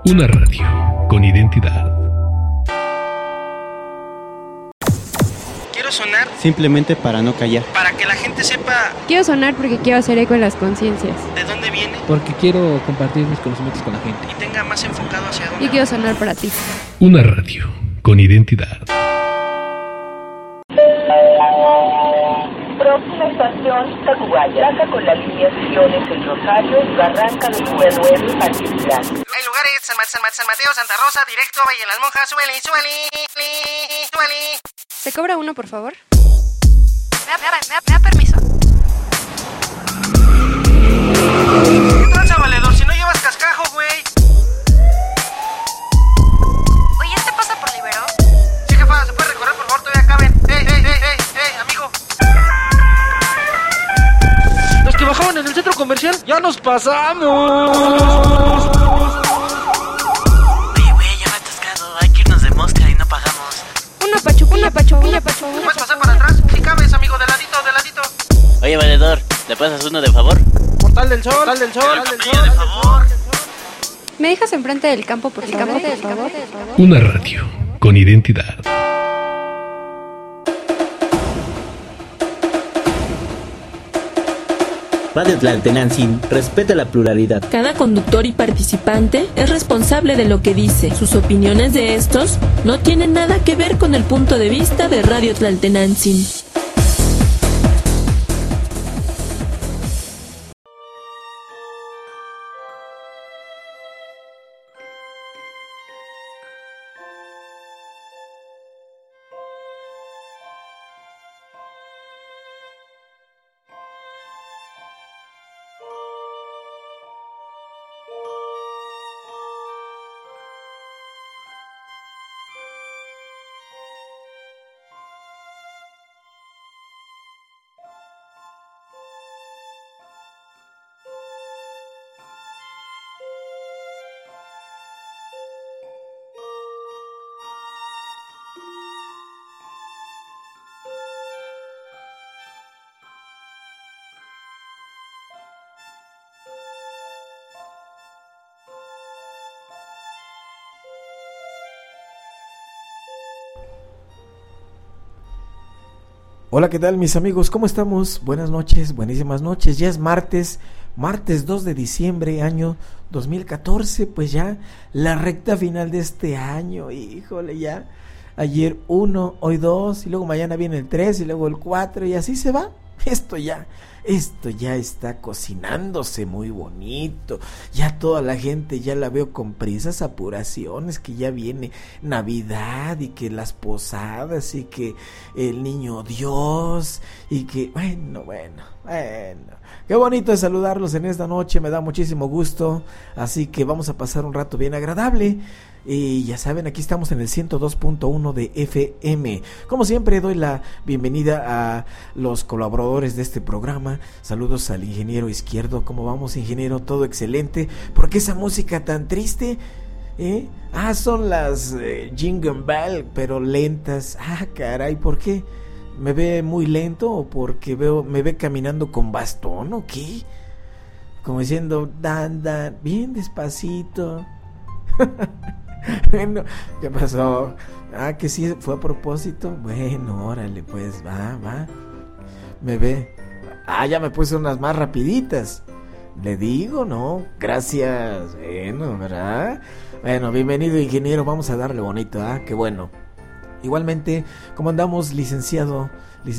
Una radio con identidad. Quiero sonar simplemente para no callar. para que la gente sepa Quiero sonar porque quiero hacer eco en las conciencias. de dónde viene Porque quiero compartir mis conocimientos con la gente. y tenga más enfocado hacia dónde Y quiero sonar para ti. Una radio con identidad. Próxima estación, Tacubaya. Saca con la línea Siones El Rosario, Barranca del Pueblo, Particular. Hay lugares, San Mateo, Santa Rosa, directo, Valle de las Monjas, súbele. ¿Se cobra uno, por favor? Me da permiso. ¿Qué tranza, valedor? Si no llevas cascajo, güey. Oye, ¿este pasa por Libero? Sí, jefa, ¿se puede recorrer, por favor? Todavía caben. Amigo. Los que bajaban en el centro comercial, ya nos pasamos. Oye, güey, ya me he atascado. Hay que irnos de mosca y no pagamos. Una pachu. ¿Puedes pasar para atrás? Si cabes, amigo, de ladito. Oye, valedor, ¿le pasas uno de favor? Portal del Sol. De favor. ¿Me dejas enfrente del campo, por favor? Una radio con identidad. Radio Tlaltenantzin respeta la pluralidad. Cada conductor y participante es responsable de lo que dice. Sus opiniones de estos no tienen nada que ver con el punto de vista de Radio Tlaltenantzin. Hola, ¿qué tal mis amigos? ¿Cómo estamos? Buenas noches, buenísimas noches. Ya es martes 2 de diciembre, año 2014, pues ya la recta final de este año, híjole, ya. Ayer 1, hoy 2, y luego mañana viene el 3, y luego el 4, y así se va. Esto ya está cocinándose muy bonito. Ya toda la gente ya la veo con prisas, apuraciones, que ya viene Navidad y que las posadas y que el niño Dios y que bueno. Qué bonito es saludarlos en esta noche, me da muchísimo gusto. Así que vamos a pasar un rato bien agradable. Y ya saben, aquí estamos en el 102.1 de FM. Como siempre, doy la bienvenida a los colaboradores de este programa. Saludos al ingeniero Izquierdo. ¿Cómo vamos, ingeniero? Todo excelente. ¿Por qué esa música tan triste? Son las Jingle Bell, pero lentas. Caray, ¿por qué? ¿Me ve muy lento o porque me ve caminando con bastón o qué? Como diciendo, dan, bien despacito. Bueno, ¿qué pasó? Que sí fue a propósito. Bueno, órale, pues, va. Me ve. Ya me puse unas más rapiditas. Le digo, ¿no? Gracias. Bueno, ¿verdad? Bueno, bienvenido, ingeniero. Vamos a darle bonito, qué bueno. Igualmente, ¿cómo andamos, licenciado?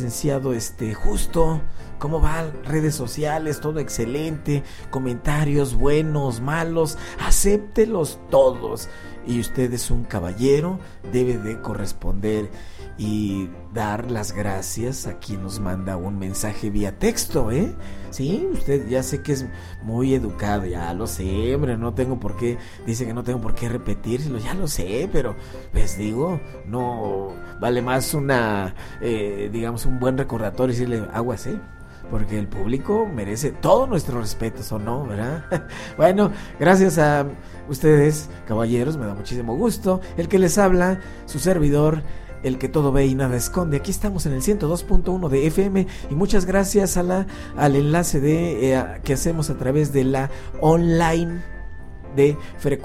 Justo, ¿cómo va? Redes sociales, todo excelente, comentarios buenos, malos, acéptelos todos. Y usted es un caballero, debe de corresponder y dar las gracias a quien nos manda un mensaje vía texto, Sí, usted ya sé que es muy educado, ya lo sé, hombre, dice que no tengo por qué repetírselo, ya lo sé, pero pues digo, no vale más digamos un buen recordatorio y decirle aguas, porque el público merece todo nuestro respeto, ¿o no, verdad? Bueno, gracias a ustedes, caballeros, me da muchísimo gusto. El que les habla, su servidor, el que todo ve y nada esconde. Aquí estamos en el 102.1 de FM y muchas gracias al enlace que hacemos a través de la online de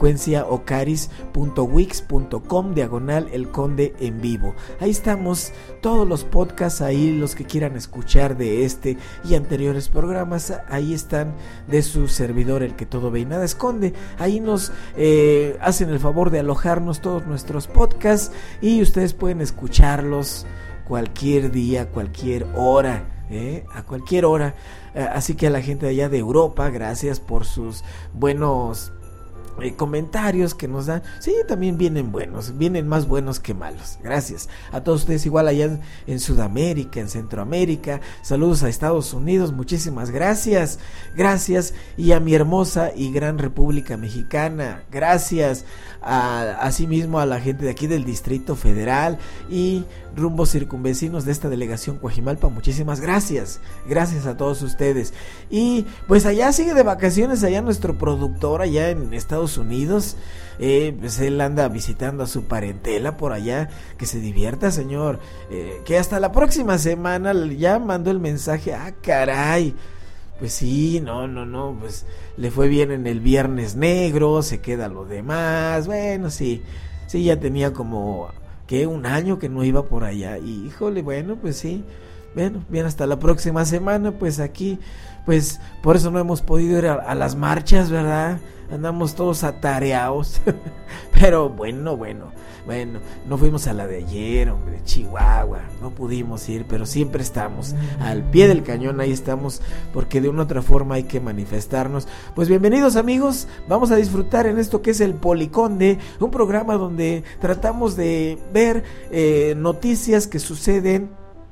frecuenciaocaris.wix.com/El Conde en vivo. Ahí estamos todos los podcasts, ahí los que quieran escuchar de este y anteriores programas, ahí están de su servidor, el que todo ve y nada esconde. Ahí nos hacen el favor de alojarnos todos nuestros podcasts y ustedes pueden escucharlos cualquier día, cualquier hora. A cualquier hora. Así que a la gente de allá de Europa, gracias por sus buenos comentarios que nos dan. Sí, también vienen buenos, vienen más buenos que malos. Gracias a todos ustedes, igual allá en Sudamérica, en Centroamérica. Saludos a Estados Unidos, muchísimas gracias. Gracias. Y a mi hermosa y gran República Mexicana, gracias. Asimismo a la gente de aquí del Distrito Federal y rumbos circunvecinos de esta delegación Coajimalpa, muchísimas gracias. Gracias a todos ustedes. Y pues allá sigue de vacaciones allá nuestro productor allá en Estados Unidos. Pues él anda visitando a su parentela por allá. Que se divierta, señor. Que hasta la próxima semana. Ya mandó el mensaje. Ah, caray. Pues sí, no, pues le fue bien en el Viernes Negro, se queda lo demás. Bueno, sí, ya tenía como que un año que no iba por allá. Y híjole, bueno, pues sí. Bueno, bien, hasta la próxima semana. Pues aquí, pues por eso no hemos podido ir a las marchas, ¿verdad? Andamos todos atareados. Pero bueno, no fuimos a la de ayer, hombre, Chihuahua, no pudimos ir, pero siempre estamos al pie del cañón, ahí estamos, porque de una u otra forma hay que manifestarnos. Pues bienvenidos, amigos, vamos a disfrutar en esto que es el Policonde, un programa donde tratamos de ver noticias que suceden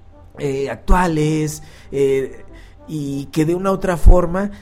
actuales, y que de una u otra forma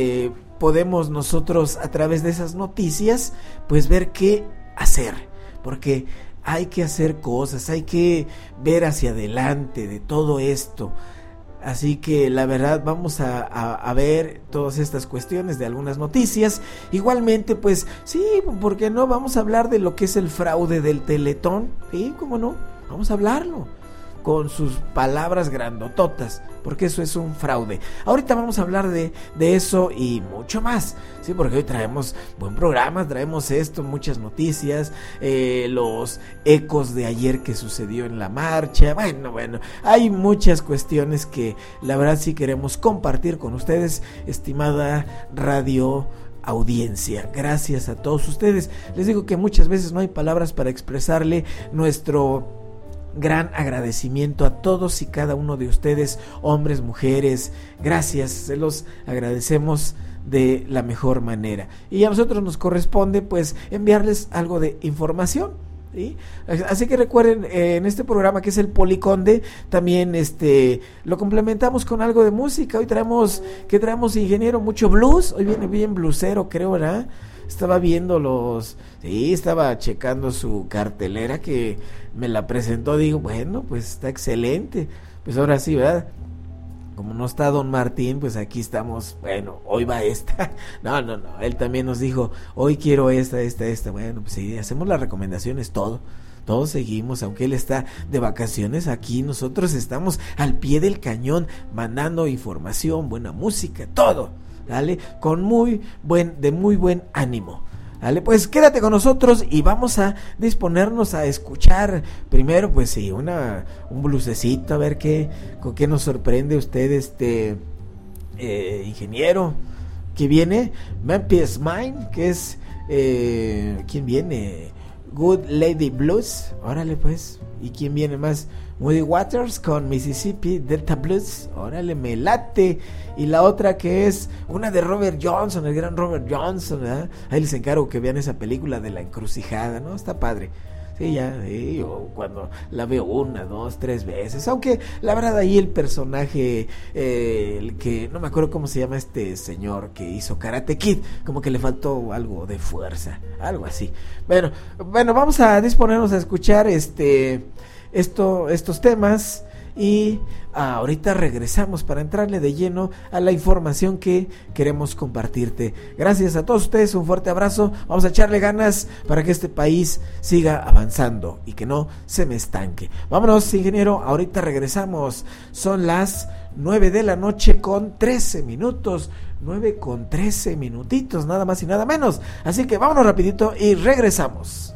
podemos nosotros a través de esas noticias pues ver qué hacer, porque hay que hacer cosas, hay que ver hacia adelante de todo esto. Así que la verdad vamos a ver todas estas cuestiones de algunas noticias. Igualmente pues sí, ¿por qué no? Vamos a hablar de lo que es el fraude del Teletón. Sí, ¿cómo no? Vamos a hablarlo con sus palabras grandototas, porque eso es un fraude. Ahorita vamos a hablar de eso y mucho más, sí, porque hoy traemos buen programa, traemos esto, muchas noticias, los ecos de ayer que sucedió en la marcha. Bueno, hay muchas cuestiones que la verdad sí queremos compartir con ustedes, estimada radio audiencia. Gracias a todos ustedes. Les digo que muchas veces no hay palabras para expresarle nuestro gran agradecimiento a todos y cada uno de ustedes, hombres, mujeres. Gracias, se los agradecemos de la mejor manera. Y a nosotros nos corresponde pues enviarles algo de información, ¿sí? Así que recuerden, en este programa que es el Policonde, también lo complementamos con algo de música. Hoy traemos ingeniero, mucho blues. Hoy viene bien bluesero, creo, ¿verdad? Estaba viendo estaba checando su cartelera que me la presentó. Digo, bueno, pues está excelente. Pues ahora sí, ¿verdad? Como no está Don Martín, pues aquí estamos. Bueno, hoy va esta. No, él también nos dijo, hoy quiero esta. Bueno, pues sí, hacemos las recomendaciones, todos seguimos, aunque él está de vacaciones, aquí nosotros estamos al pie del cañón, mandando información, buena música, todo. Dale, con muy buen ánimo. Dale, pues quédate con nosotros y vamos a disponernos a escuchar primero, pues sí, un bluesecito, a ver con qué nos sorprende usted, ingeniero, que viene, Memphis Mine, que es, ¿quién viene? Good Lady Blues, órale pues, ¿y quién viene más? Muddy Waters con Mississippi Delta Blues, órale, me late. Y la otra que es una de Robert Johnson, el gran Robert Johnson, ¿verdad? Ahí les encargo que vean esa película de La Encrucijada, ¿no? Está padre. Sí, yo cuando la veo 1, 2, 3 veces, aunque la verdad ahí el personaje, el que no me acuerdo cómo se llama este señor que hizo Karate Kid, como que le faltó algo de fuerza, algo así. Bueno, vamos a disponernos a escuchar estos temas y ahorita regresamos para entrarle de lleno a la información que queremos compartirte. Gracias a todos ustedes, un fuerte abrazo. Vamos a echarle ganas para que este país siga avanzando y que no se me estanque. Vámonos, ingeniero, ahorita regresamos. Son las 9 de la noche con 13 minutos. 9:13 minutitos, nada más y nada menos. Así que vámonos rapidito y regresamos.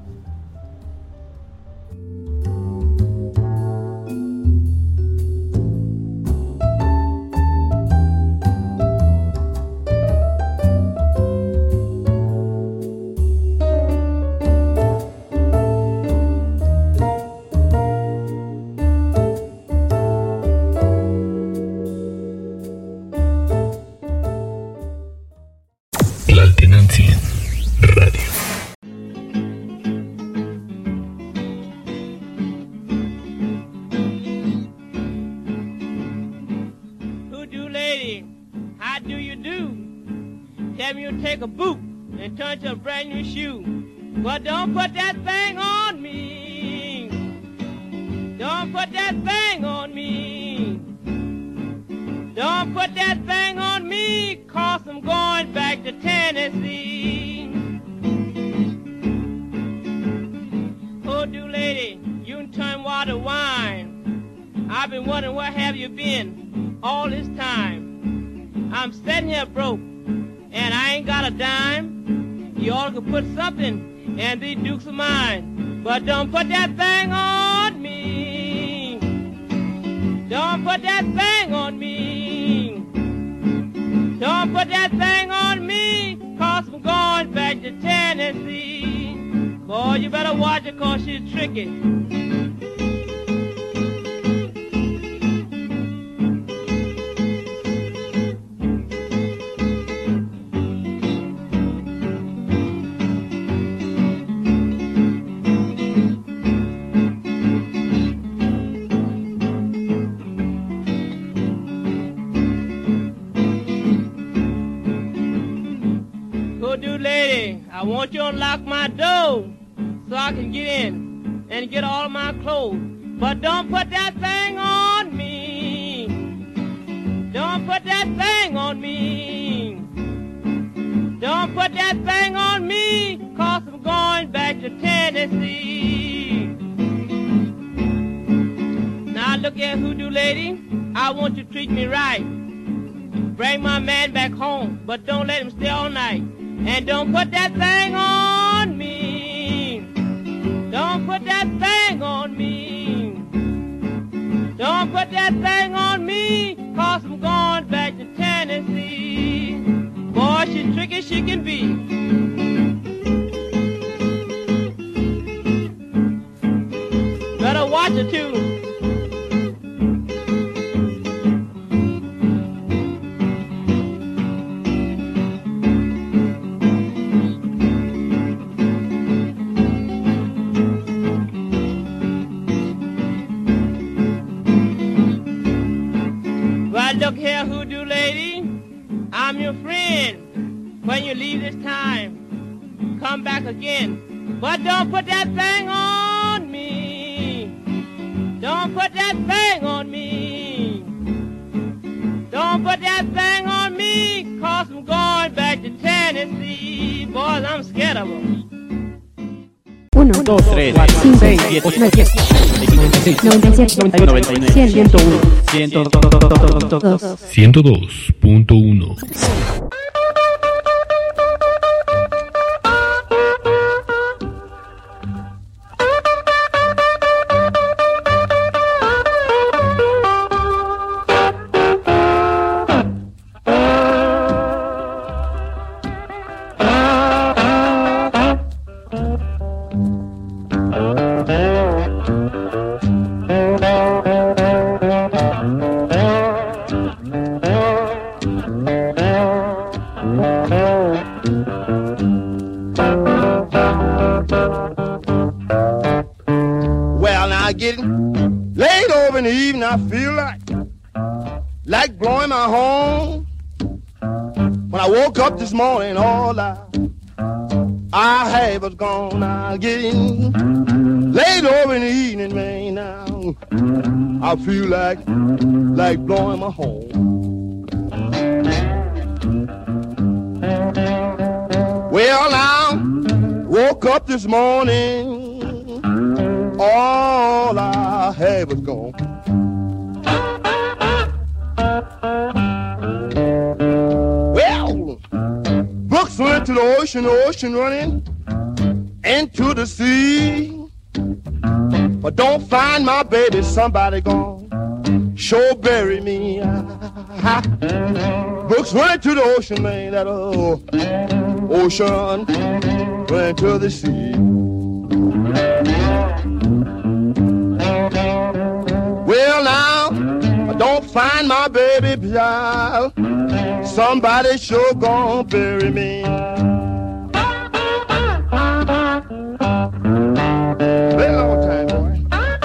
But don't put that thing on me. Don't put that thing on me. Don't put that thing on me, 'cause I'm going back to Tennessee. Oh, do lady, you can turn water wine. I've been wondering where have you been all this time. I'm sitting here broke, and I ain't got a dime. You ought to put something and these dukes of mine, but don't put that thing on me. Don't put that thing on me. Don't put that thing on me, 'cause I'm going back to Tennessee. Boy, you better watch her, 'cause she's tricky. I want you to unlock my door so I can get in and get all my clothes. But don't put that thing on me. Don't put that thing on me. Don't put that thing on me, 'cause I'm going back to Tennessee. Now look here, hoodoo lady, I want you to treat me right. Bring my man back home, but don't let him stay all night. And don't put that thing on me. Don't put that thing on me. Don't put that thing on me, 'cause I'm going back to Tennessee. Boy, she's tricky she can be. Better watch her too. Look here, hoodoo lady, I'm your friend. When you leave this time, come back again. But don't put that thing on me. Don't put that thing on me. Don't put that thing on me, 'cause I'm going back to Tennessee. Boys, I'm scared of them. 1, 2, 3, 4, 5, 6, 7, 8, 9, 10, 96, 97, 99, 100, 101, 102, 102.1. Up this morning, all I had was gone. Now getting late over in the evening, man. Now I feel like blowing my horn. Well, now woke up this morning, all I had was gone. running to the ocean running into the sea. But don't find my baby, somebody gone sure bury me. Brooks running to the ocean, man, that ocean running to the sea. Well now, I don't find my baby, child, somebody sure gonna bury me. Very long time, boy.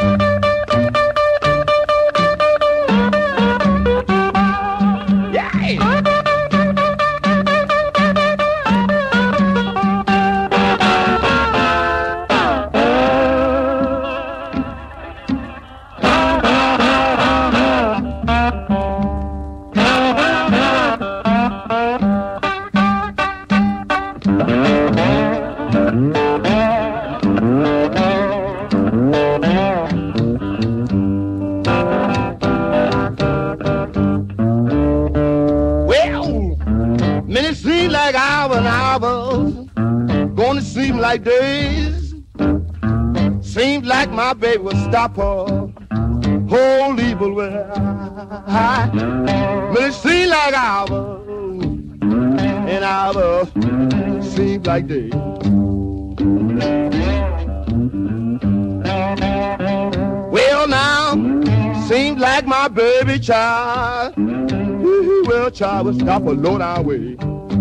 Like days, seems like my baby would stop her whole evil way. But it seems like hours, and hours seems like days. Well now, seems like my baby child, well child would stop her low down way.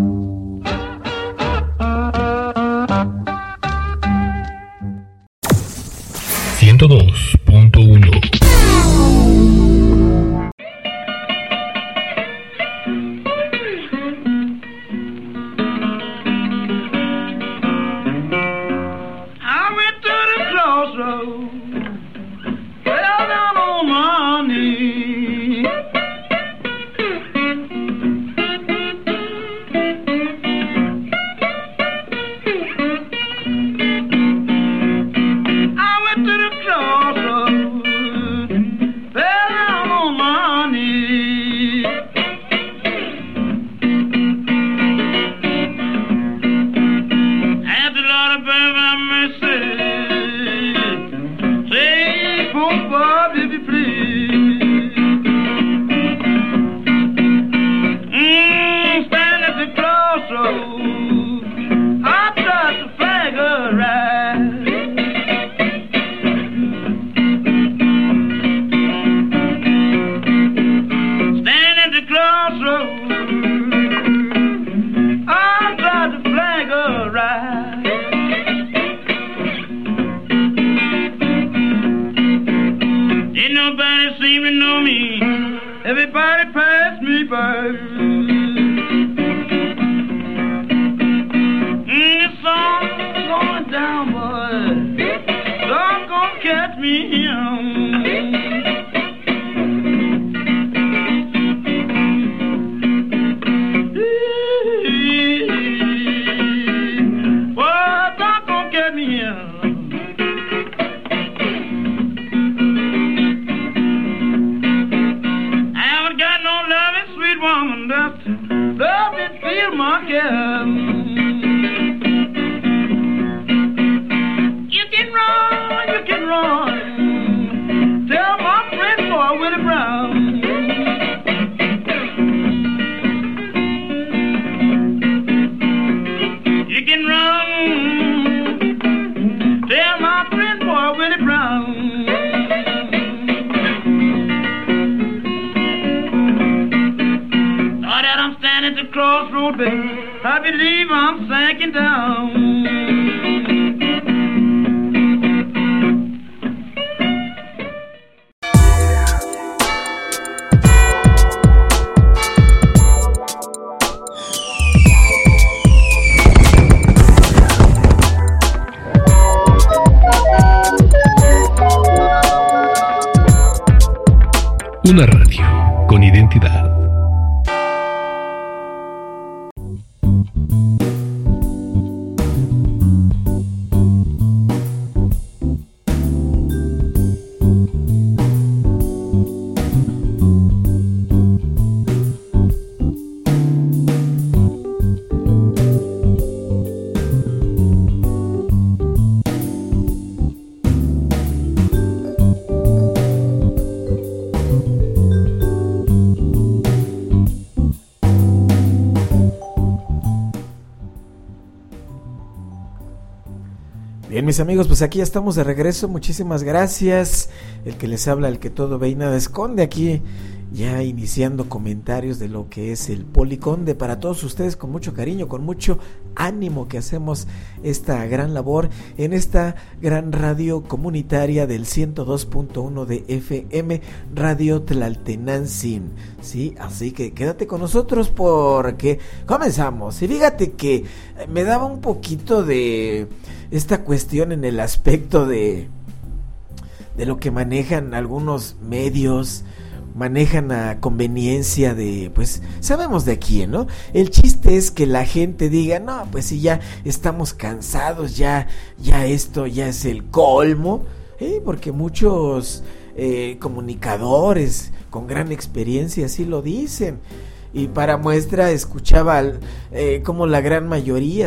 Una radio con identidad. Bien, mis amigos, pues aquí ya estamos de regreso. Muchísimas gracias. El que les habla, el que todo ve y nada esconde, aquí ya iniciando comentarios de lo que es el Policonde para todos ustedes, con mucho cariño, con mucho ánimo, que hacemos esta gran labor en esta gran radio comunitaria del 102.1 de FM, Radio Tlaltenantzin, ¿sí? Así que quédate con nosotros porque comenzamos. Y fíjate que me daba un poquito de esta cuestión en el aspecto de lo que manejan algunos medios, manejan a conveniencia de, pues, sabemos de quién, ¿no? El chiste es que la gente diga, no, pues si ya estamos cansados, ya esto ya es el colmo, porque muchos comunicadores con gran experiencia así lo dicen. Y para muestra escuchaba como la gran mayoría,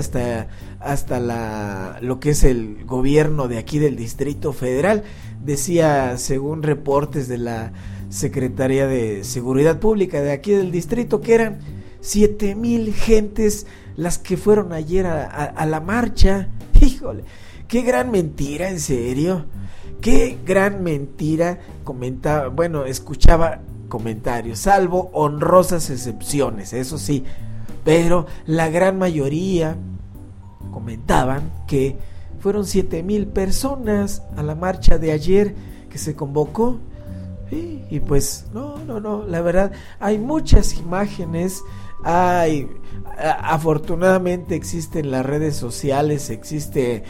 hasta lo que es el gobierno de aquí del Distrito Federal, decía, según reportes de la Secretaría de Seguridad Pública de aquí del distrito, que eran 7,000 gentes las que fueron ayer a la marcha. Híjole, qué gran mentira, en serio, qué gran mentira. Comentaba, bueno, escuchaba comentarios, salvo honrosas excepciones, eso sí, pero la gran mayoría comentaban que fueron 7,000 personas a la marcha de ayer que se convocó. Y pues no, la verdad hay muchas imágenes, afortunadamente existen las redes sociales, existe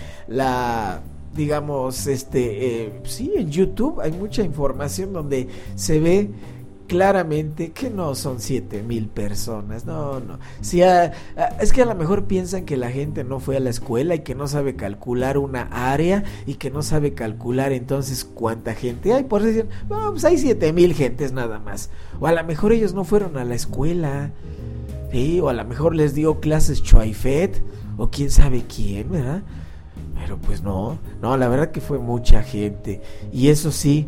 digamos, sí, en YouTube hay mucha información donde se ve claramente que no son 7,000 personas, no. Sí, es que a lo mejor piensan que la gente no fue a la escuela y que no sabe calcular una área y que no sabe calcular entonces cuánta gente hay, por decir, no, pues hay 7,000 gentes nada más. O a lo mejor ellos no fueron a la escuela, ¿sí? O a lo mejor les dio clases Chuaifet, o quién sabe quién, ¿verdad? Pero pues no, la verdad que fue mucha gente. Y eso sí,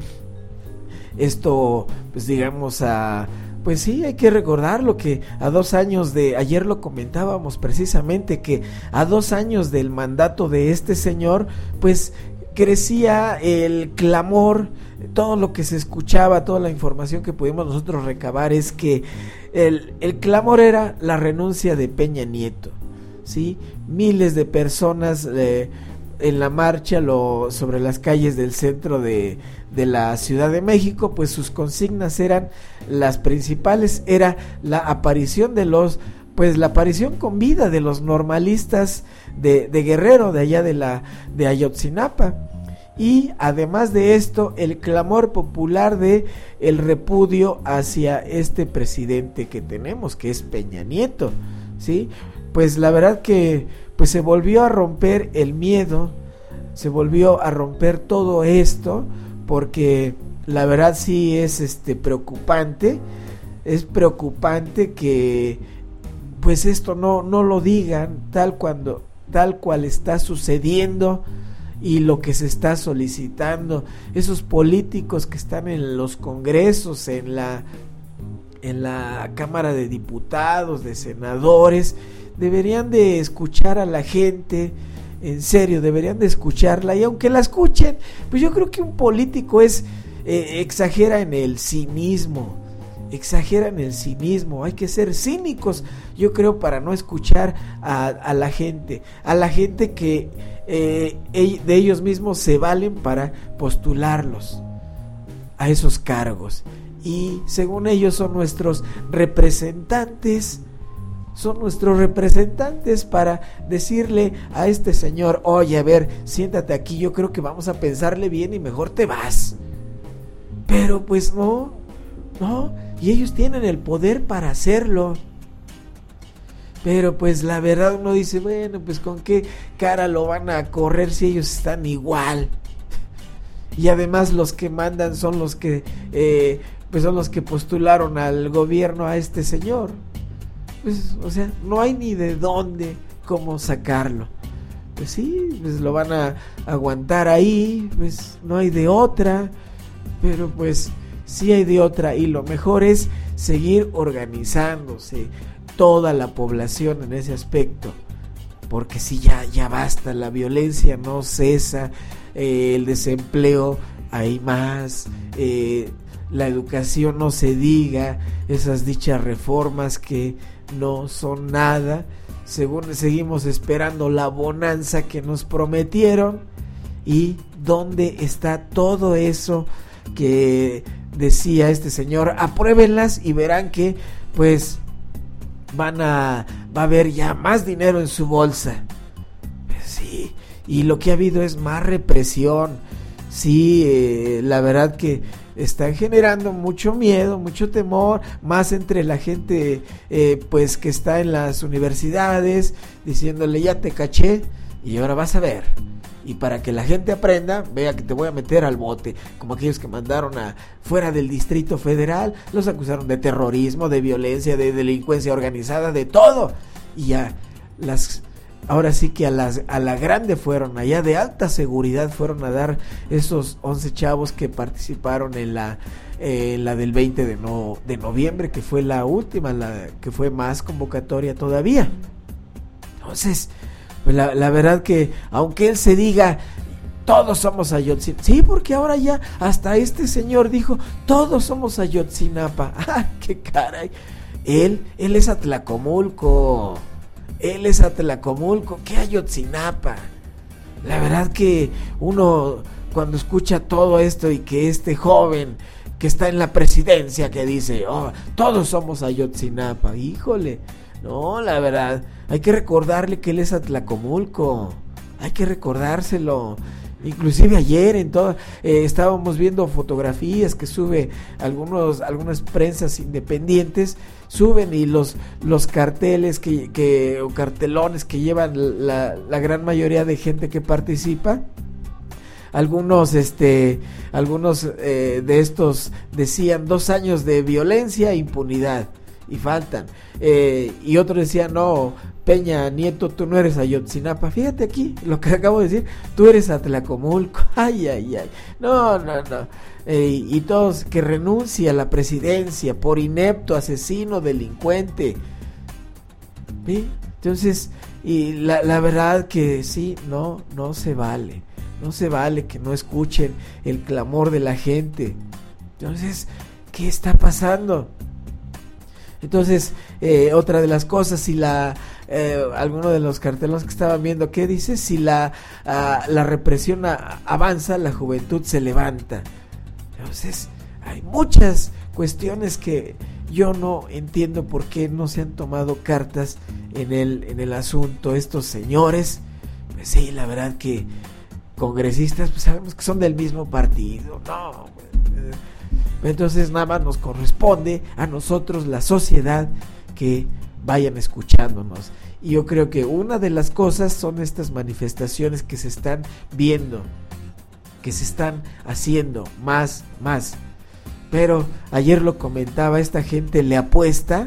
esto, pues digamos, pues sí, hay que recordar lo que a 2 años de, ayer lo comentábamos precisamente, que a 2 años del mandato de este señor, pues crecía el clamor, todo lo que se escuchaba, toda la información que pudimos nosotros recabar es que el clamor era la renuncia de Peña Nieto, ¿sí? Miles de personas en la marcha sobre las calles del centro de la Ciudad de México, pues sus consignas eran las principales, era la aparición la aparición con vida de los normalistas de Guerrero, de allá de Ayotzinapa, y además de esto el clamor popular de el repudio hacia este presidente que tenemos, que es Peña Nieto, ¿sí? Pues la verdad que pues se volvió a romper el miedo, se volvió a romper todo esto, porque la verdad sí es preocupante, es preocupante que pues esto no lo digan tal cual está sucediendo y lo que se está solicitando. Esos políticos que están en los congresos, en la Cámara de Diputados, de senadores, deberían de escuchar a la gente, en serio, deberían de escucharla, y aunque la escuchen, pues yo creo que un político exagera en el cinismo, hay que ser cínicos, yo creo, para no escuchar a la gente que de ellos mismos se valen para postularlos a esos cargos, y según ellos son nuestros representantes para decirle a este señor, oye, a ver, siéntate aquí, yo creo que vamos a pensarle bien y mejor te vas. Pero pues no, y ellos tienen el poder para hacerlo. Pero pues la verdad uno dice, bueno, pues con qué cara lo van a correr si ellos están igual. Y además los que mandan son los que postularon al gobierno a este señor. Pues, o sea, no hay ni de dónde, cómo sacarlo. Pues sí, pues lo van a aguantar ahí, pues no hay de otra, pero pues sí hay de otra, y lo mejor es seguir organizándose toda la población en ese aspecto, porque sí, ya basta, la violencia no cesa, el desempleo hay más, la educación no se diga, esas dichas reformas que no son nada, seguimos esperando la bonanza que nos prometieron. ¿Y dónde está todo eso que decía este señor? Apruébenlas y verán que pues va a haber ya más dinero en su bolsa. Sí, y lo que ha habido es más represión. Sí, la verdad que están generando mucho miedo, mucho temor, más entre la gente pues que está en las universidades, diciéndole ya te caché y ahora vas a ver. Y para que la gente aprenda, vea que te voy a meter al bote, como aquellos que mandaron fuera del Distrito Federal, los acusaron de terrorismo, de violencia, de delincuencia organizada, de todo. Y ya ahora sí que a la grande fueron, allá de alta seguridad fueron a dar esos 11 chavos que participaron en la del 20 de noviembre, que fue la última, la que fue más convocatoria todavía. Entonces, pues la verdad que aunque él se diga todos somos Ayotzinapa, sí, porque ahora ya hasta este señor dijo todos somos Ayotzinapa. ¡Ah, qué caray! Él es Atlacomulco. Él es Atlacomulco, ¿qué Ayotzinapa? La verdad que uno cuando escucha todo esto y que este joven que está en la presidencia que dice, todos somos Ayotzinapa, híjole, no, la verdad, hay que recordarle que él es Atlacomulco, hay que recordárselo. Inclusive ayer estábamos viendo fotografías que sube algunas prensas independientes, suben y los carteles o cartelones que llevan la gran mayoría de gente que participa. Algunos de estos decían 2 años de violencia e impunidad y faltan, y otros decían no, Peña Nieto, tú no eres Ayotzinapa. Fíjate aquí lo que acabo de decir, tú eres Atlacomulco. Ay, no. Y todos que renuncie a la presidencia por inepto, asesino, delincuente. ¿Sí? Entonces, y la verdad que sí, no se vale. No se vale que no escuchen el clamor de la gente. Entonces, ¿qué está pasando? Entonces, otra de las cosas, si alguno de los cartelones que estaban viendo, ¿qué dice? Si la represión avanza, la juventud se levanta. Entonces, hay muchas cuestiones que yo no entiendo por qué no se han tomado cartas en el asunto. Estos señores, pues sí, la verdad que congresistas, pues sabemos que son del mismo partido, no, entonces nada más nos corresponde a nosotros, la sociedad, que vayan escuchándonos. Y yo creo que una de las cosas son estas manifestaciones que se están viendo, que se están haciendo más. Pero ayer lo comentaba, esta gente le apuesta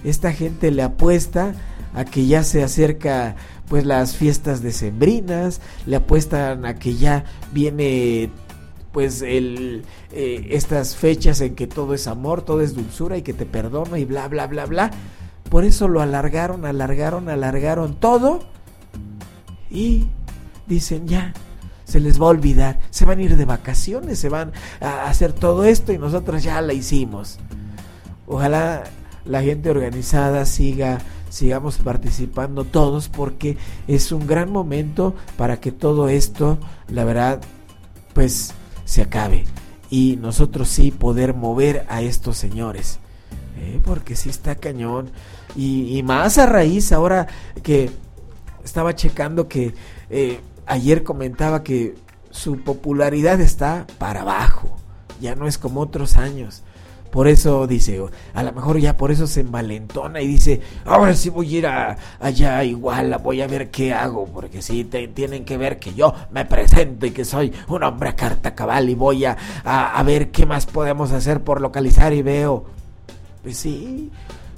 a que ya se acerca pues las fiestas decembrinas, le apuestan a que ya viene pues estas fechas en que todo es amor, todo es dulzura y que te perdono y bla bla bla bla. Por eso lo alargaron todo y dicen ya se les va a olvidar, se van a ir de vacaciones, se van a hacer todo esto y nosotros ya la hicimos. Ojalá la gente organizada sigamos participando todos, porque es un gran momento para que todo esto, la verdad, pues se acabe y nosotros sí poder mover a estos señores, porque sí está cañón y más a raíz ahora que estaba checando que ayer comentaba que su popularidad está para abajo, ya no es como otros años. Por eso dice, a lo mejor ya por eso se envalentona y dice, ahora sí voy a ir allá igual, voy a ver qué hago, porque sí tienen que ver que yo me presento y que soy un hombre a carta cabal y voy a ver qué más podemos hacer por localizar y veo. Pues sí,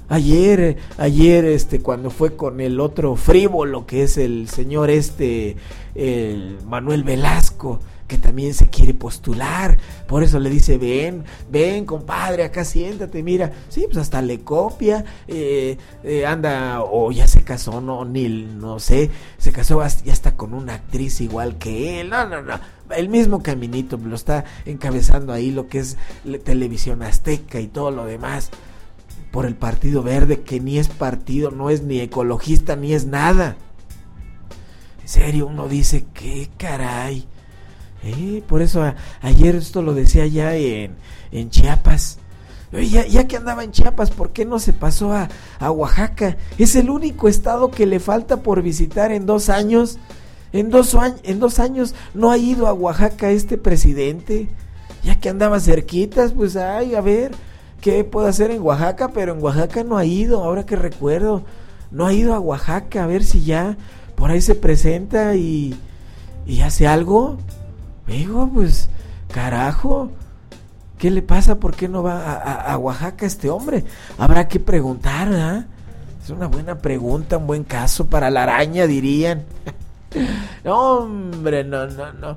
Ayer, cuando fue con el otro frívolo, que es el señor el Manuel Velasco, que también se quiere postular, por eso le dice, ven compadre, acá siéntate, mira, sí, pues hasta le copia, anda, o ya se casó, no sé, se casó ya está con una actriz igual que él, no, el mismo caminito, lo está encabezando ahí lo que es Televisión Azteca y todo lo demás, por el Partido Verde, que ni es partido, no es ni ecologista, ni es nada. En serio, uno dice, qué caray. Por eso ayer esto lo decía ya en Chiapas. Oye, ya que andaba en Chiapas, ¿por qué no se pasó a Oaxaca? Es el único estado que le falta por visitar en 2 años. En 2 años no ha ido a Oaxaca este presidente. Ya que andaba cerquitas, pues a ver qué puedo hacer en Oaxaca, pero en Oaxaca no ha ido, ahora que recuerdo, no ha ido a Oaxaca, a ver si ya por ahí se presenta y hace algo. Digo, pues, carajo, ¿qué le pasa? ¿Por qué no va a Oaxaca este hombre? Habrá que preguntar, ¿ah? Es una buena pregunta, un buen caso para la araña, dirían. No, hombre, no.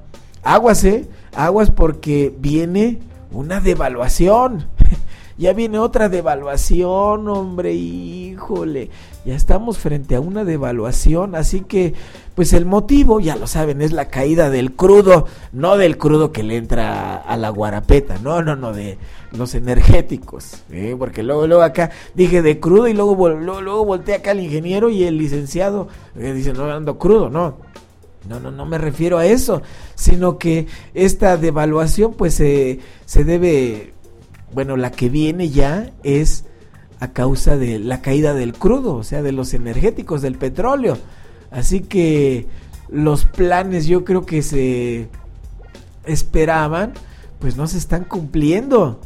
Aguas porque viene una devaluación. Ya viene otra devaluación, hombre, híjole. Ya estamos frente a una devaluación, así que, pues el motivo, ya lo saben, es la caída del crudo, no del crudo que le entra a la guarapeta, no, de los energéticos, porque luego acá dije de crudo y luego volteé acá al ingeniero y el licenciado, dice, no ando crudo, no me refiero a eso, sino que esta devaluación, pues se debe... Bueno, la que viene ya es a causa de la caída del crudo, o sea, de los energéticos, del petróleo. Así que los planes, yo creo que se esperaban, pues no se están cumpliendo.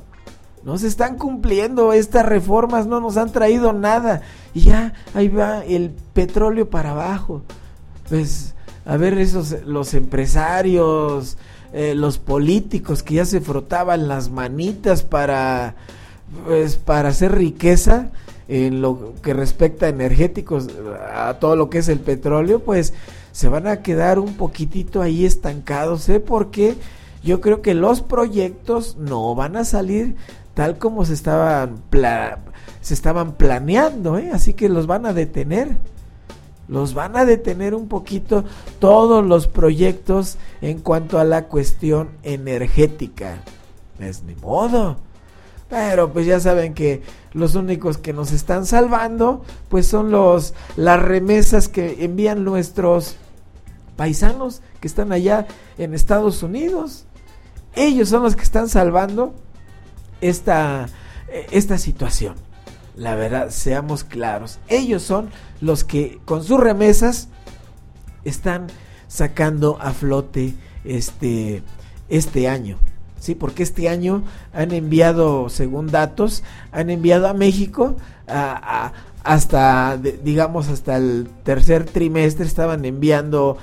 Estas reformas no nos han traído nada. Y ya ahí va el petróleo para abajo. Pues a ver los empresarios, los políticos que ya se frotaban las manitas para hacer riqueza en lo que respecta a energéticos, a todo lo que es el petróleo, pues se van a quedar un poquitito ahí estancados, porque yo creo que los proyectos no van a salir tal como se estaban planeando, así que los van a detener. Un poquito todos los proyectos en cuanto a la cuestión energética. Es ni modo. Pero pues ya saben que los únicos que nos están salvando pues son las remesas que envían nuestros paisanos que están allá en Estados Unidos. Ellos son los que están salvando esta situación. La verdad, seamos claros, ellos son los que con sus remesas están sacando a flote este año, sí, porque este año han enviado, según datos, a México hasta el tercer trimestre estaban enviando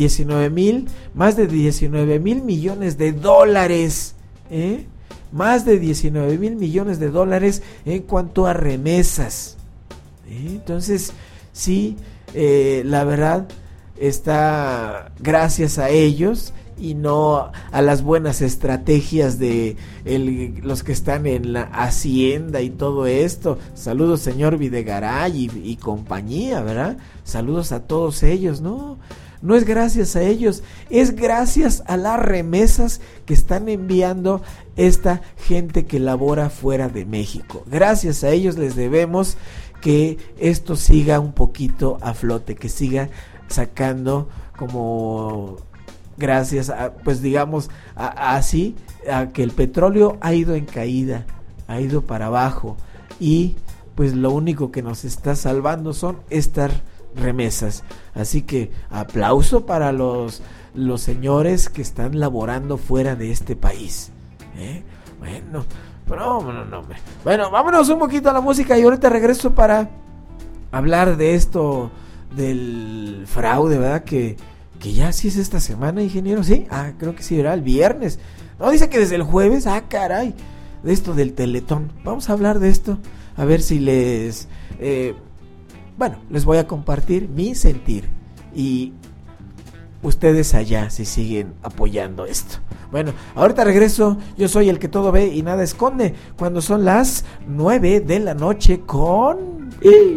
más de 19 mil millones de dólares, más de 19 mil millones de dólares en cuanto a remesas. Entonces, sí, la verdad está gracias a ellos y no a las buenas estrategias de los que están en la hacienda y todo esto. Saludos, señor Videgaray y compañía, ¿verdad? Saludos a todos ellos, ¿no? No es gracias a ellos, es gracias a las remesas que están enviando esta gente que labora fuera de México. Gracias a ellos les debemos que esto siga un poquito a flote, que siga sacando como gracias a, pues digamos, así, a que el petróleo ha ido en caída, ha ido para abajo y pues lo único que nos está salvando son estas remesas. Así que aplauso para los señores que están laborando fuera de este país. Bueno, pero no. Bueno, vámonos un poquito a la música y ahorita regreso para hablar de esto del fraude, ¿verdad? Que ya sí es esta semana, ingeniero, ¿sí? Creo que sí, era el viernes. No, dice que desde el jueves, caray, de esto del Teletón. Vamos a hablar de esto a ver si les les voy a compartir mi sentir y ustedes allá si siguen apoyando esto. Bueno, ahorita regreso. Yo soy el que todo ve y nada esconde, cuando son las 9 de la noche con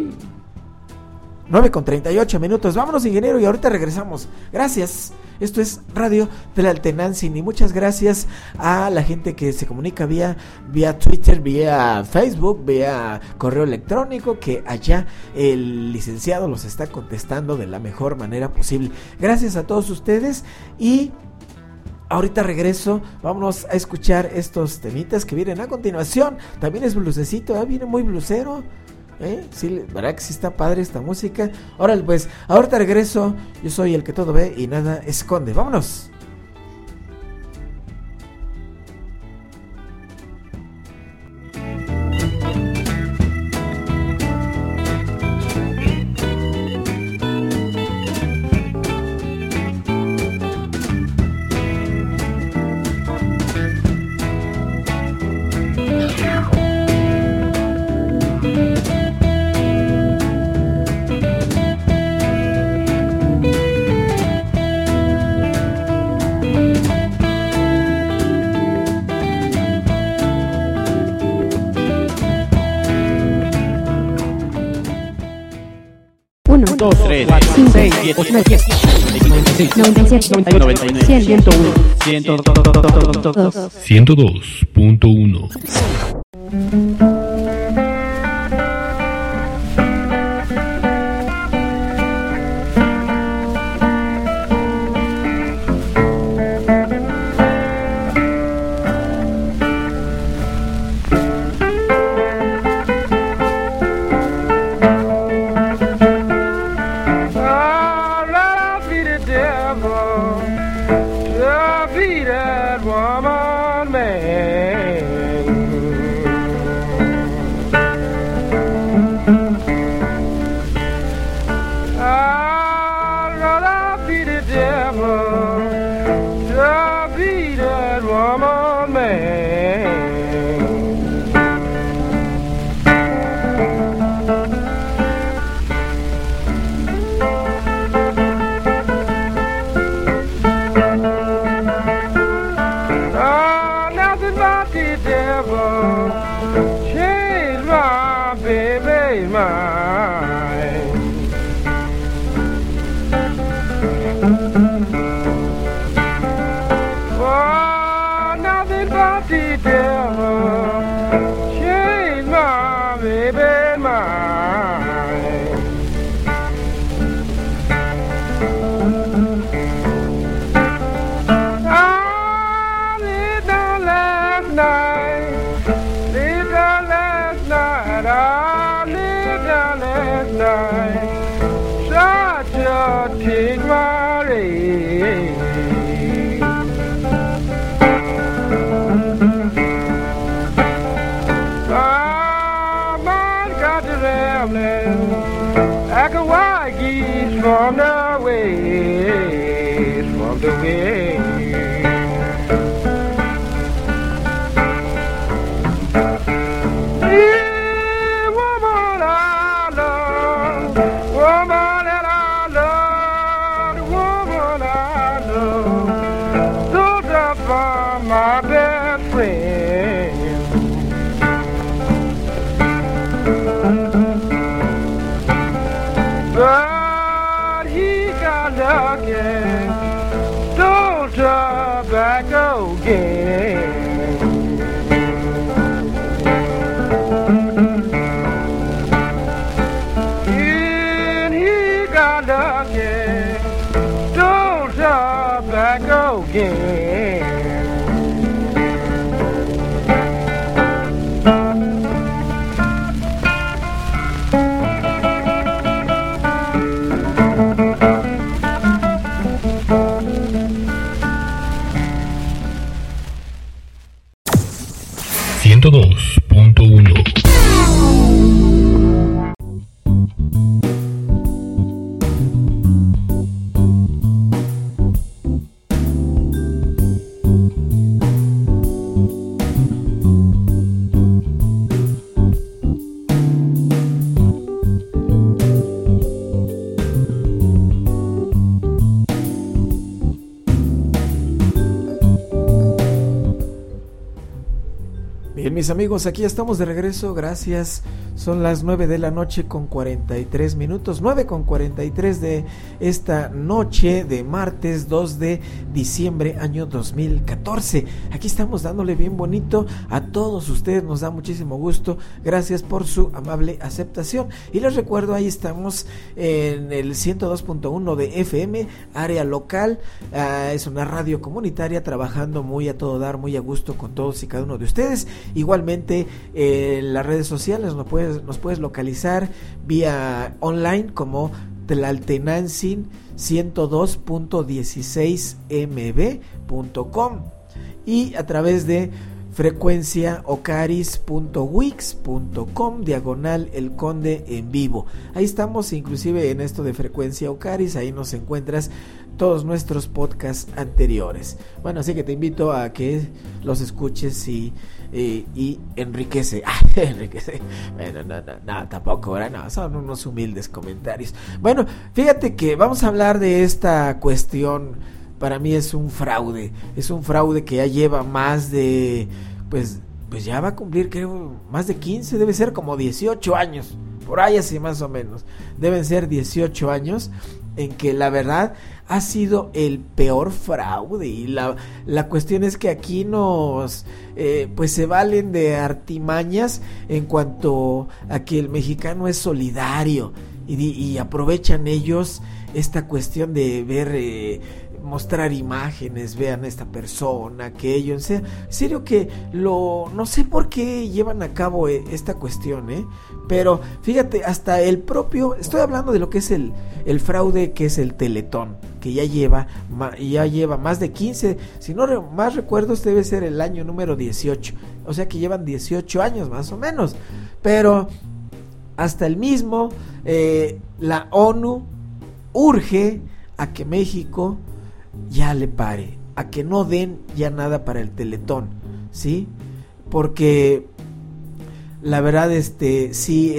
9:38 minutos. Vámonos, ingeniero, y ahorita regresamos. Gracias. Esto es Radio Tlaltenanzin y muchas gracias a la gente que se comunica vía Twitter, vía Facebook, vía correo electrónico, que allá el licenciado los está contestando de la mejor manera posible. Gracias a todos ustedes y ahorita regreso. Vámonos a escuchar estos temitas que vienen a continuación. También es blusecito, viene muy blusero. Sí, ¿verdad que sí está padre esta música? Órale, pues, ahorita regreso. Yo soy el que todo ve y nada esconde. ¡Vámonos! Dos, 3, 4, 5, 6, 7, 8, 9, 10, 96, 97, 99, 99, 101, 102.1. Bien, mis amigos, aquí estamos de regreso, gracias. Son las 9 de la noche con 43 minutos, 9:43 de esta noche de martes 2 de diciembre año 2014. Aquí estamos dándole bien bonito a todos ustedes, nos da muchísimo gusto, gracias por su amable aceptación. Y les recuerdo, ahí estamos en el 102.1 de FM, área local, es una radio comunitaria trabajando muy a todo dar, muy a gusto con todos y cada uno de ustedes. Igualmente en las redes sociales nos puedes localizar vía online como Tlaltenanzin 102.16mb.com y a través de frecuenciaocaris.wix.com /El Conde en vivo. Ahí estamos, inclusive en esto de Frecuencia Ocaris, ahí nos encuentras todos nuestros podcasts anteriores. Bueno, así que te invito a que los escuches y enriquece. Enriquece. Bueno, no, tampoco, ¿verdad? No, son unos humildes comentarios. Bueno, fíjate que vamos a hablar de esta cuestión. Para mí es un fraude que ya lleva más de, pues ya va a cumplir, creo, más de 15, debe ser como 18 años, por ahí así más o menos, deben ser 18 años en que la verdad ha sido el peor fraude. Y la cuestión es que aquí nos pues se valen de artimañas en cuanto a que el mexicano es solidario y aprovechan ellos esta cuestión de ver, mostrar imágenes, vean esta persona, aquello, en serio que no sé por qué llevan a cabo esta cuestión, pero fíjate, hasta el propio, estoy hablando de lo que es el fraude que es el Teletón, que ya lleva más de 15, si no más recuerdos debe ser el año número 18, o sea que llevan 18 años más o menos, pero hasta el mismo, la ONU urge a que México ya le pare, a que no den ya nada para el Teletón, ¿sí? Porque la verdad sí,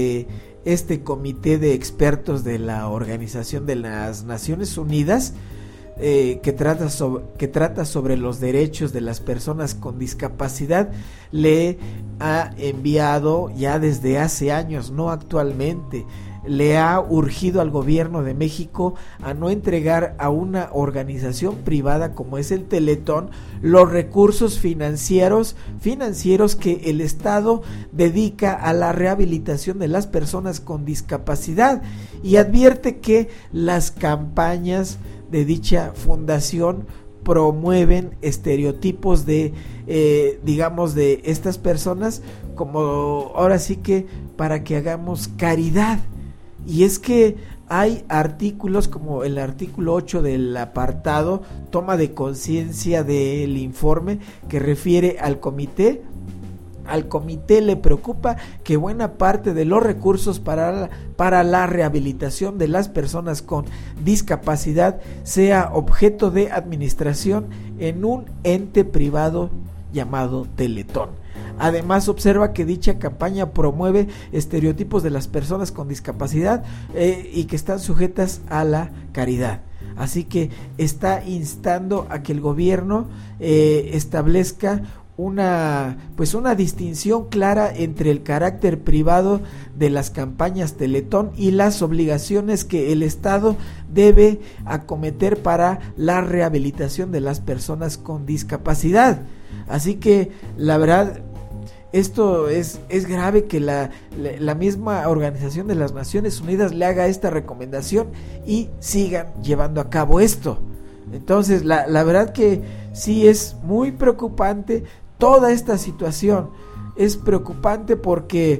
este comité de expertos de la Organización de las Naciones Unidas, que trata sobre los derechos de las personas con discapacidad, le ha enviado ya desde hace años, no actualmente, le ha urgido al gobierno de México a no entregar a una organización privada como es el Teletón los recursos financieros que el Estado dedica a la rehabilitación de las personas con discapacidad, y advierte que las campañas de dicha fundación promueven estereotipos de digamos de estas personas, como ahora sí que para que hagamos caridad. Y es que hay artículos como el artículo 8 del apartado toma de conciencia del informe que refiere al comité. Al comité le preocupa que buena parte de los recursos para la rehabilitación de las personas con discapacidad sea objeto de administración en un ente privado llamado Teletón. Además, observa que dicha campaña promueve estereotipos de las personas con discapacidad y que están sujetas a la caridad. Así que está instando a que el gobierno establezca una distinción clara entre el carácter privado de las campañas Teletón y las obligaciones que el Estado debe acometer para la rehabilitación de las personas con discapacidad. Así que la verdad, esto es grave que la misma Organización de las Naciones Unidas le haga esta recomendación y sigan llevando a cabo esto. Entonces la verdad que sí es muy preocupante toda esta situación. Es preocupante porque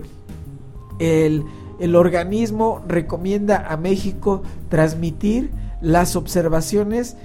el organismo recomienda a México transmitir las observaciones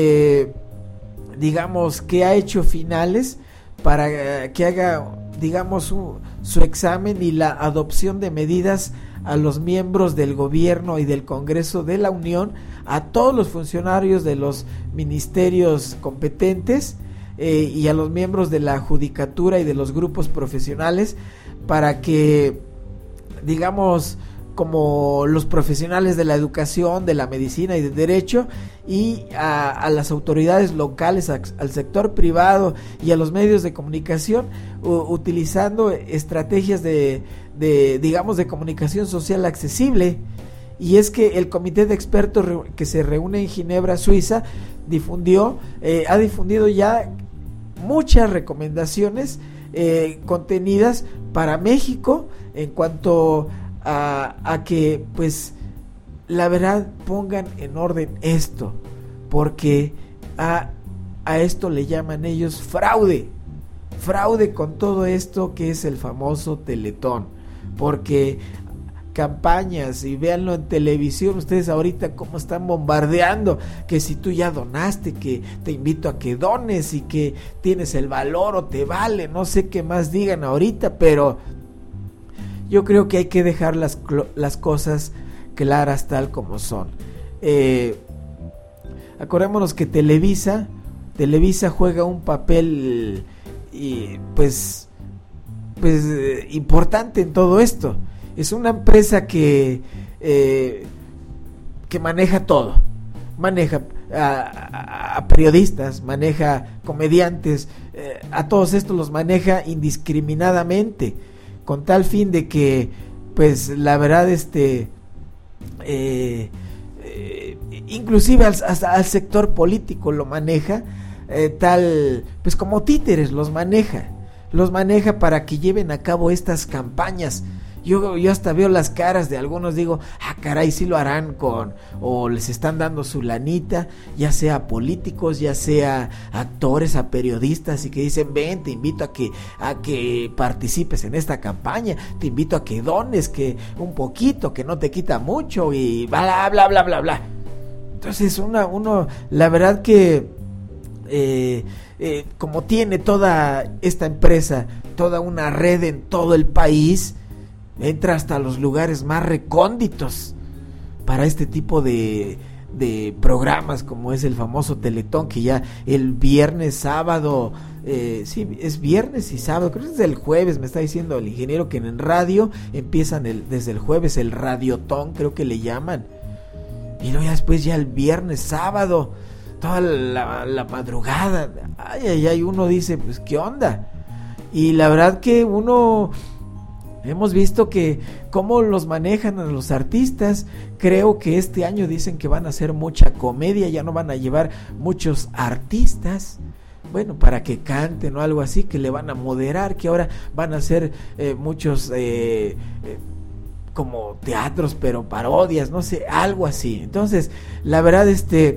digamos que ha hecho finales para que haga digamos su examen y la adopción de medidas a los miembros del gobierno y del Congreso de la Unión, a todos los funcionarios de los ministerios competentes y a los miembros de la judicatura y de los grupos profesionales, para que digamos como los profesionales de la educación, de la medicina y de derecho, y a las autoridades locales, al sector privado y a los medios de comunicación, utilizando estrategias de comunicación social accesible. Y es que el comité de expertos que se reúne en Ginebra, Suiza, ha difundido ya muchas recomendaciones contenidas para México en cuanto a que, pues, la verdad, pongan en orden esto, porque a esto le llaman ellos fraude con todo esto que es el famoso Teletón, porque campañas, y véanlo en televisión ustedes ahorita cómo están bombardeando, que si tú ya donaste, que te invito a que dones, y que tienes el valor o te vale, no sé qué más digan ahorita, pero yo creo que hay que dejar las cosas claras tal como son. Acordémonos que Televisa juega un papel importante en todo esto. Es una empresa que maneja todo, maneja a periodistas, maneja comediantes, a todos estos los maneja indiscriminadamente, con tal fin de que, pues, la verdad, inclusive al sector político lo maneja, pues como títeres los maneja para que lleven a cabo estas campañas. Yo hasta veo las caras de algunos, digo, caray, sí lo harán o les están dando su lanita, ya sea a políticos, ya sea a actores, a periodistas, y que dicen, ven, te invito a que participes en esta campaña, te invito a que dones, que un poquito, que no te quita mucho, y bla, bla, bla, bla, bla. Entonces uno la verdad que como tiene toda esta empresa, toda una red en todo el país, entra hasta los lugares más recónditos para este tipo de programas, como es el famoso Teletón, que ya el viernes, sábado, sí, es viernes y sábado, creo que es el jueves, me está diciendo el ingeniero, que en radio empiezan desde el jueves el Radiotón, creo que le llaman, y luego ya después ya el viernes, sábado, toda la madrugada, ay, uno dice, pues, ¿qué onda? Y la verdad que hemos visto que cómo los manejan a los artistas. Creo que este año dicen que van a hacer mucha comedia, ya no van a llevar muchos artistas, bueno, para que canten o algo así, que le van a moderar, que ahora van a hacer muchos como teatros, pero parodias, no sé, algo así. Entonces, la verdad,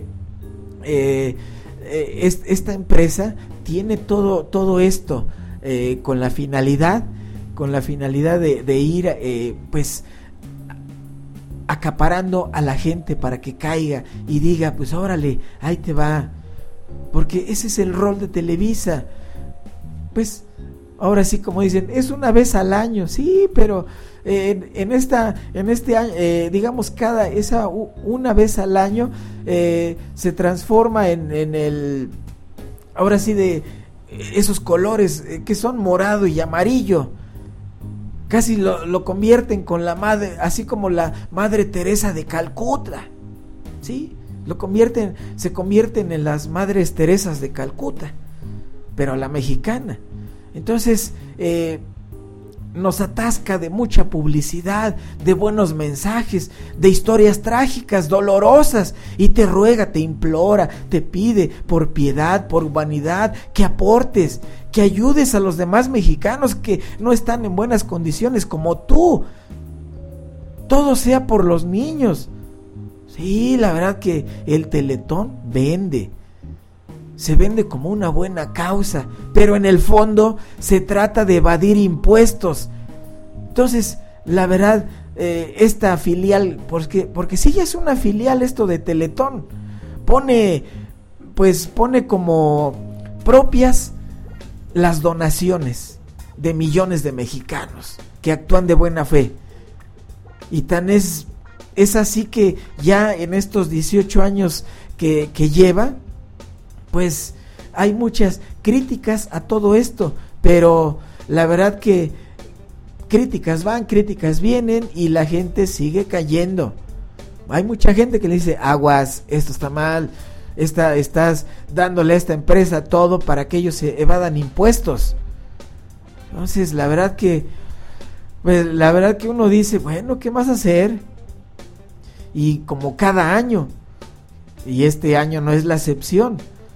esta empresa tiene todo esto con la finalidad de ir pues acaparando a la gente para que caiga y diga, pues órale, ahí te va, porque ese es el rol de Televisa. Pues ahora sí, como dicen, es una vez al año, sí, pero en este año, digamos, una vez al año se transforma en el, ahora sí, de esos colores que son morado y amarillo. Casi lo convierten con la madre, así como la Madre Teresa de Calcuta, ¿sí? Se convierten en las Madres Teresas de Calcuta, pero a la mexicana. Entonces, nos atasca de mucha publicidad, de buenos mensajes, de historias trágicas, dolorosas, y te ruega, te implora, te pide por piedad, por humanidad, que aportes, que ayudes a los demás mexicanos que no están en buenas condiciones como tú. Todo sea por los niños. Sí, la verdad que el Teletón vende. Se vende como una buena causa, pero en el fondo se trata de evadir impuestos. Entonces, la verdad, esta filial, porque sí ya es una filial esto de Teletón, pone como propias las donaciones de millones de mexicanos que actúan de buena fe. Y tan es así que ya en estos 18 años que lleva, pues hay muchas críticas a todo esto, pero la verdad que críticas van, críticas vienen y la gente sigue cayendo. Hay mucha gente que le dice, aguas, esto está mal, estás dándole a esta empresa todo para que ellos se evadan impuestos. Entonces la verdad que uno dice, bueno, ¿qué vas a hacer? Y como cada año, y este año no es la excepción,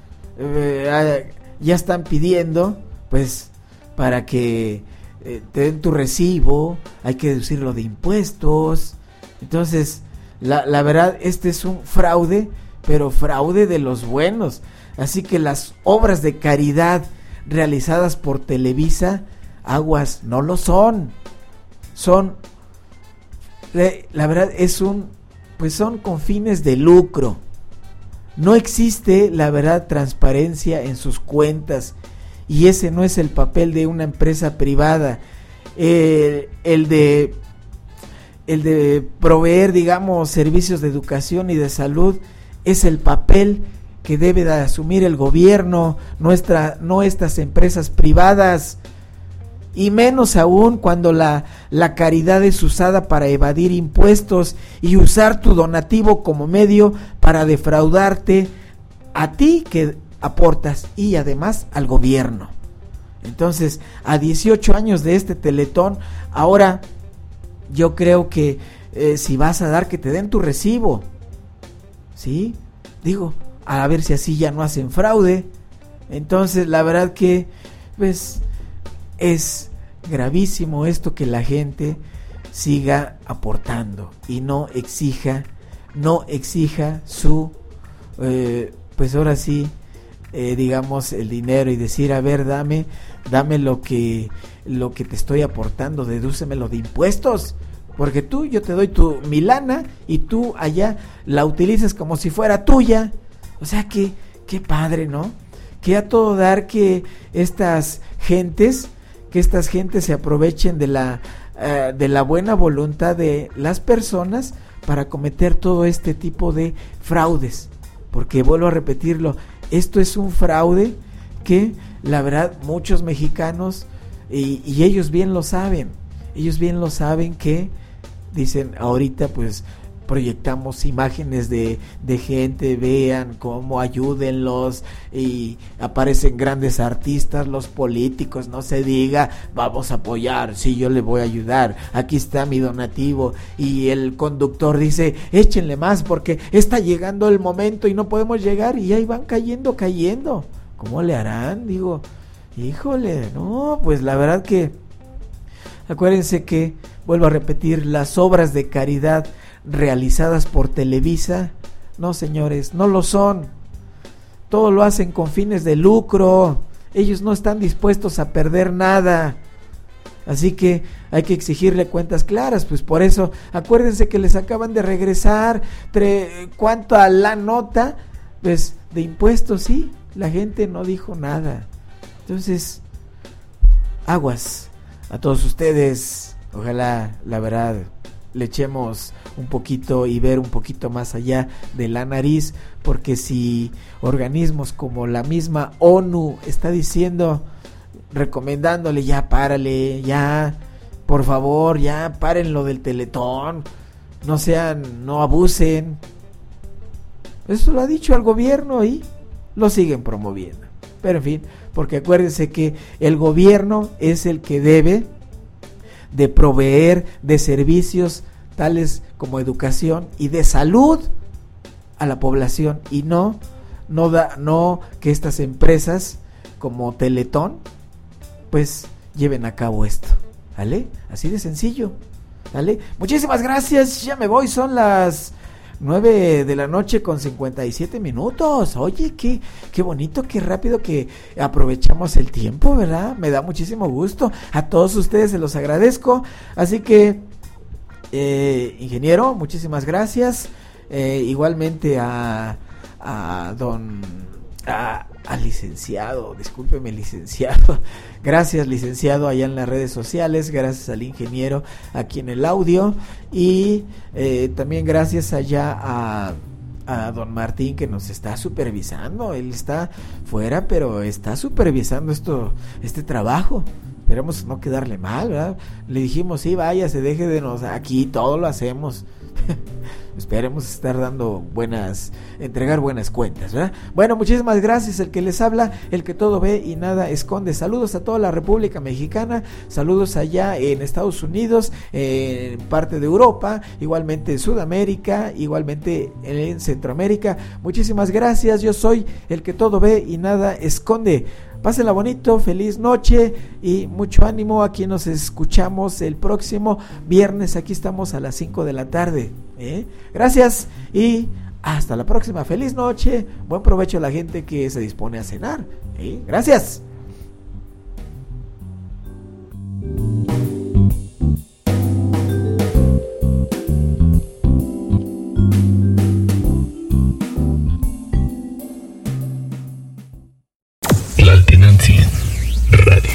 ya están pidiendo pues para que te den tu recibo, hay que deducirlo de impuestos. Entonces la verdad, este es un fraude, pero fraude de los buenos. Así que las obras de caridad realizadas por Televisa, aguas, no lo son. La verdad son con fines de lucro. No existe, la verdad, transparencia en sus cuentas, y ese no es el papel de una empresa privada. El de proveer, digamos, servicios de educación y de salud es el papel que debe de asumir el gobierno, no estas empresas privadas. Y menos aún cuando la caridad es usada para evadir impuestos y usar tu donativo como medio para defraudarte a ti que aportas y además al gobierno. Entonces, a 18 años de este Teletón, ahora yo creo que si vas a dar, que te den tu recibo, ¿sí? Digo, a ver si así ya no hacen fraude. Entonces, la verdad que pues es gravísimo esto, que la gente siga aportando y no exija su pues ahora sí, digamos, el dinero, y decir, a ver, dame lo que te estoy aportando, dedúcemelo de impuestos, porque yo te doy mi lana y tú allá la utilizas como si fuera tuya. O sea, qué padre, ¿no? Que a todo dar que estas gentes se aprovechen de la buena voluntad de las personas para cometer todo este tipo de fraudes. Porque vuelvo a repetirlo, esto es un fraude que la verdad muchos mexicanos, y ellos bien lo saben, que dicen, ahorita pues proyectamos imágenes de gente, vean cómo, ayúdenlos, y aparecen grandes artistas, los políticos, no se diga, vamos a apoyar, sí, yo le voy a ayudar, aquí está mi donativo, y el conductor dice, échenle más porque está llegando el momento y no podemos llegar, y ahí van cayendo, ¿cómo le harán? Digo, híjole, no, pues la verdad que acuérdense que, vuelvo a repetir, las obras de caridad realizadas por Televisa, no señores, no lo son. Todo lo hacen con fines de lucro. Ellos no están dispuestos a perder nada. Así que hay que exigirle cuentas claras. Pues por eso, acuérdense que les acaban de regresar cuánto a la nota, pues, de impuestos, sí. La gente no dijo nada. Entonces, aguas a todos ustedes. Ojalá, la verdad, le echemos un poquito y ver un poquito más allá de la nariz, porque si organismos como la misma ONU está diciendo, recomendándole, ya párale, ya, por favor, ya paren lo del Teletón, no abusen. Eso lo ha dicho el gobierno y lo siguen promoviendo. Pero en fin, porque acuérdense que el gobierno es el que debe de proveer de servicios tales como educación y de salud a la población, y no que estas empresas como Teletón pues lleven a cabo esto, ¿vale? Así de sencillo, ¿vale? Muchísimas gracias, ya me voy, son las 9 de la noche con 57 minutos. Oye, qué bonito, qué rápido que aprovechamos el tiempo, ¿verdad? Me da muchísimo gusto. A todos ustedes se los agradezco. Así que, ingeniero, muchísimas gracias. Igualmente al licenciado, discúlpeme, licenciado. Gracias, licenciado, allá en las redes sociales. Gracias al ingeniero aquí en el audio. Y también gracias allá a don Martín, que nos está supervisando. Él está fuera, pero está supervisando este trabajo. esperemos no quedarle mal, ¿verdad? Le dijimos, sí, vaya, se deje de nos, aquí todo lo hacemos. Esperemos estar entregar buenas cuentas, ¿verdad? Bueno, muchísimas gracias. El que les habla, el que todo ve y nada esconde. Saludos a toda la República Mexicana, saludos allá en Estados Unidos, en parte de Europa, igualmente en Sudamérica, igualmente en Centroamérica. Muchísimas gracias. Yo soy el que todo ve y nada esconde. Pásenla bonito, feliz noche y mucho ánimo. Aquí nos escuchamos el próximo viernes. Aquí estamos a las 5 de la tarde. Gracias y hasta la próxima. Feliz noche. Buen provecho a la gente que se dispone a cenar. Gracias. Tlaltenancingo Radio.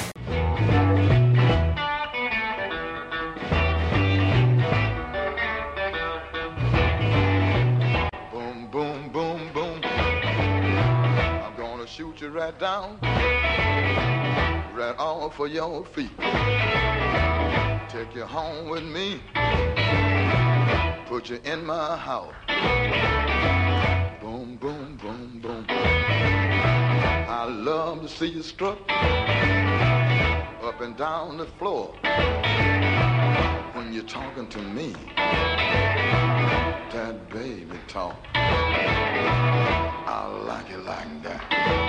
Boom, boom, boom, boom. I'm gonna shoot you right down, right off of your feet. Take you home with me, put you in my house. Boom, boom, boom, boom. I love to see you strut up and down the floor when you're talking to me. That baby talk, I like it like that.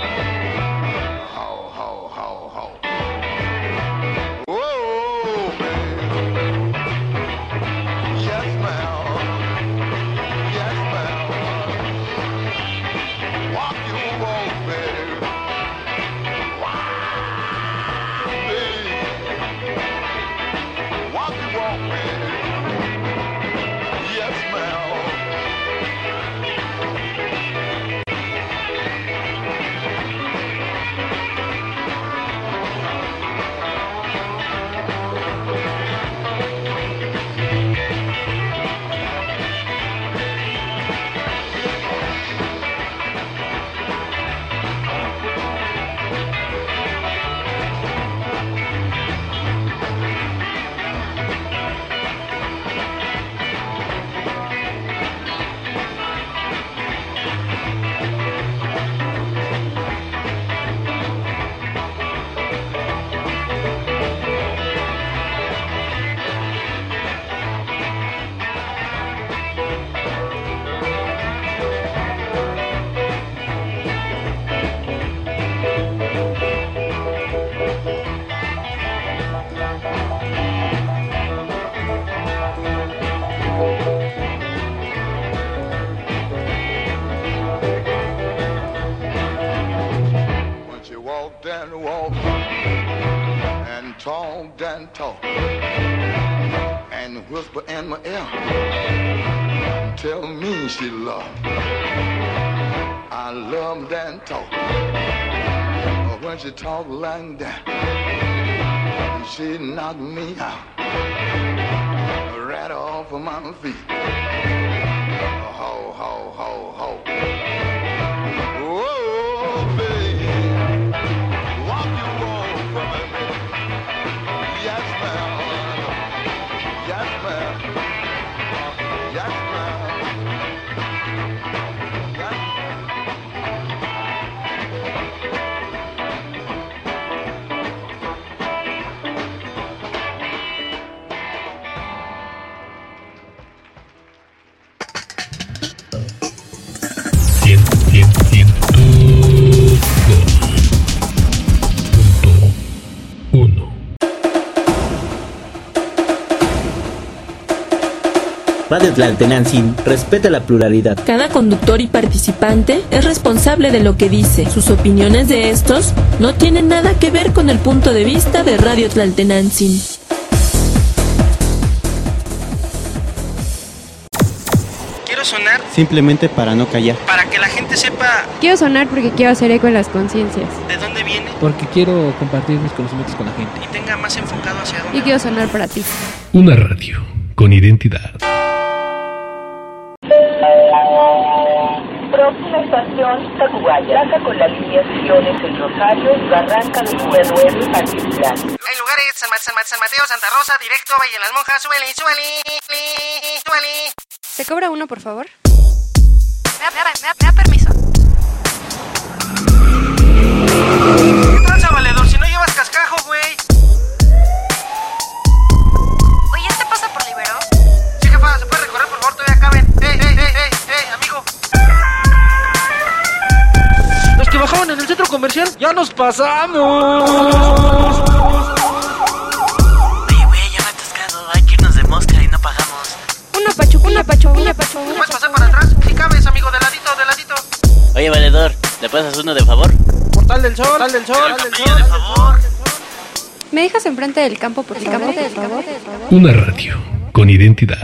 How, how, how, how. Whoa, baby. Yes, ma'am. Yes, ma'am. Walk your walk, baby. Walk your walk, baby. Yes, ma'am. And walk and talk and talk and whisper in my ear, tell me she love. I love that talk. When she talk like that, she knock me out right off of my feet. Ho, ho, ho, ho. Whoa, baby. Yes, ma'am. Yes, ma'am. Yes, ma'am. Radio Tlaltenancingo respeta la pluralidad. Cada conductor y participante es responsable de lo que dice. Sus opiniones de estos no tienen nada que ver con el punto de vista de Radio Tlaltenancingo. Quiero sonar Simplemente para no callar. para que la gente sepa Quiero sonar porque quiero hacer eco en las conciencias. de dónde viene Porque quiero compartir mis conocimientos con la gente. y tenga más enfocado hacia dónde. Y quiero sonar para ti. Una radio con identidad. Próxima estación, Tacubaya, pasa con las líneas Siones El Rosario, Barranca del Río Nuevo, Patitlán. Hay lugares, San Mateo, Santa Rosa, directo, Valle de las Monjas, súbele. ¿Se cobra uno, por favor? Me da permiso. ¿Qué tranza, valedor? Si no llevas cascajo, güey. Oye, ¿este pasa por Libero? Sí, jefa, ¿se puede recorrer, por favor? Todavía caben. Amigo. Los que bajaban en el centro comercial, ya nos pasamos. Oye, güey, ya me he atascado. Hay que irnos de mosca y no pagamos. Una pachuca. ¿Puedes pasar para atrás? Si cabes, amigo, de ladito. Oye, valedor, ¿le pasas uno de favor? Portal del Sol. De favor. ¿Me dejas enfrente del campo, por favor? Una radio con identidad.